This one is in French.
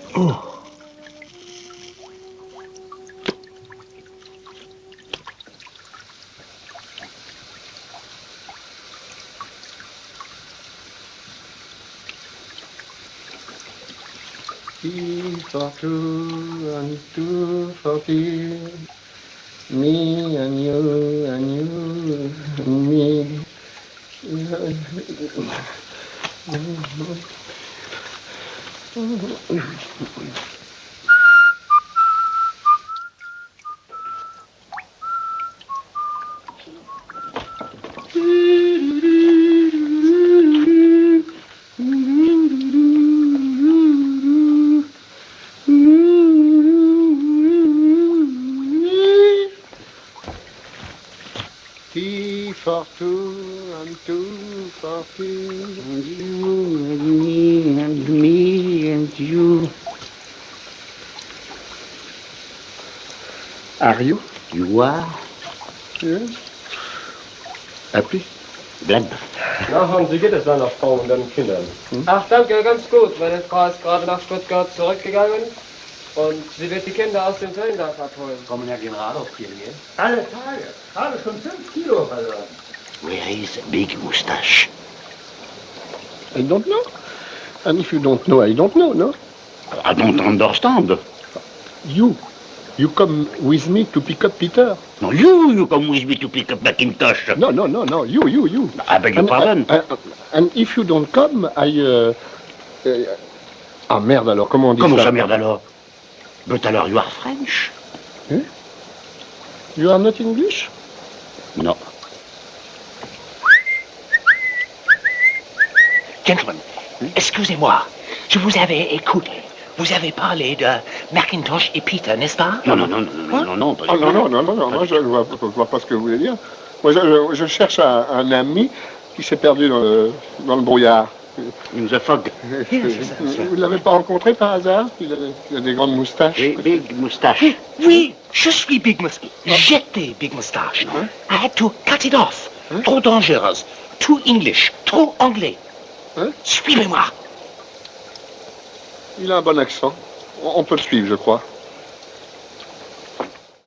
Oh. T for two and two for tea. Me and you and me. T for two and two for tea. And you and me and me and you. Are you? You are Yes. Happy? glad. Na, Hans, wie geht es deiner Frau und deinen Kindern? Ach, danke, ganz gut. Meine Frau ist gerade nach Stuttgart zurückgegangen und sie wird die Kinder aus dem Feriendorf abholen. Kommen ja gerade auf hier, gell? Alle Tage. Habe schon 5 Kilo verloren. Where is Big Moustache? I don't know. And if you don't know, I don't know, no? I don't understand. You come with me to pick up Peter. No, you come with me to pick up Macintosh. No, you. I beg your pardon. And if you don't come, Ah merde alors, comment on dit Comment ça? ça, merde alors? But alors you are French? Eh? You are not English? No. Gentlemen, excusez-moi, je vous avais écouté. Vous avez parlé de Macintosh et Peter, n'est-ce pas? Non, pas Non, du tout. je vois pas ce que vous voulez dire. Moi, je cherche un ami qui s'est perdu dans le brouillard. In the fog. Vous ne l'avez pas rencontré par hasard? Il a des grandes moustaches. Big Moustache. Oui, je suis Big Moustache. J'étais Big Moustache. I had to cut it off. Trop dangereuse. Too English. Trop anglais. Suivez-moi. Il a un bon accent. On peut le suivre, je crois.